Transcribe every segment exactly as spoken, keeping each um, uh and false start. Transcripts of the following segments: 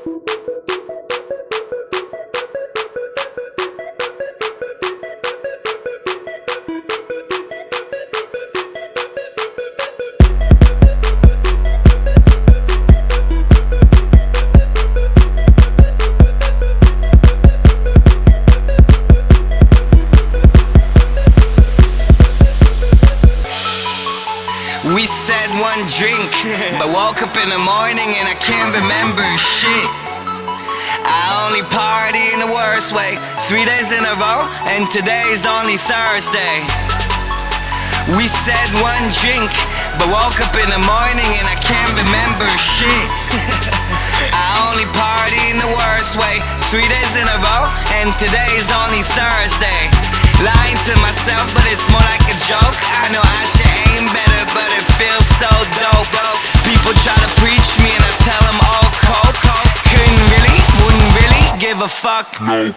We said one drink, but woke up in the morning and I can't remember shit. I only party in the worst way, three days in a row, and today's only Thursday. We said one drink, but woke up in the morning and I can't remember shit. I only party in the worst way, three days in a row, and today's only Thursday. Lying to myself, but it's more like a joke. I know I should aim better, but it feels so dope. People try to preach me and I tell them all coke. Couldn't really, wouldn't really give a fuck. No.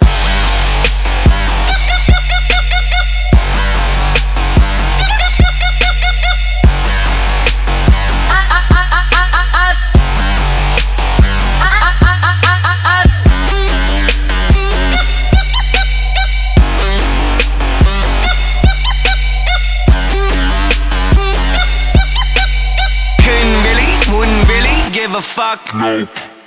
Give a fuck. No.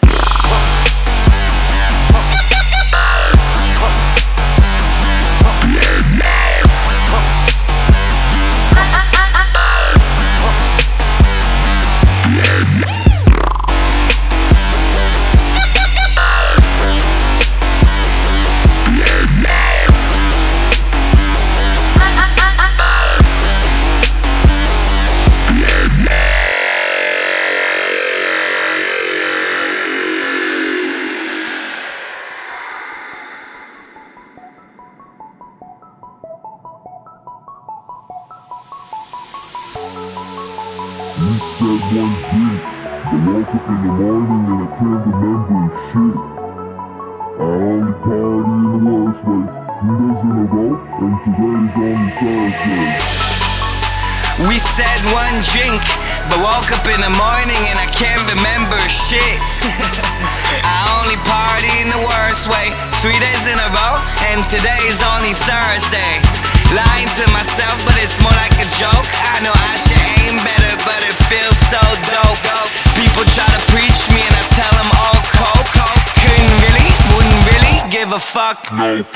You said one drink, but woke up in the morning and I can't remember shit. I only party in the worst way, three days in a row, and today's only Thursday. We said one drink, but woke up in the morning and I can't remember shit. I only party in the worst way, three days in a row, and today's only Thursday. Lying to myself, but it's more like a joke. I know I should aim better, but it feels so dope. People try to preach me and I tell them all coke. Couldn't really, wouldn't really give a fuck. No.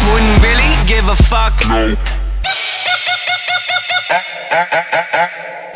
Give a fuck. No. Ah, ah, ah, ah, ah.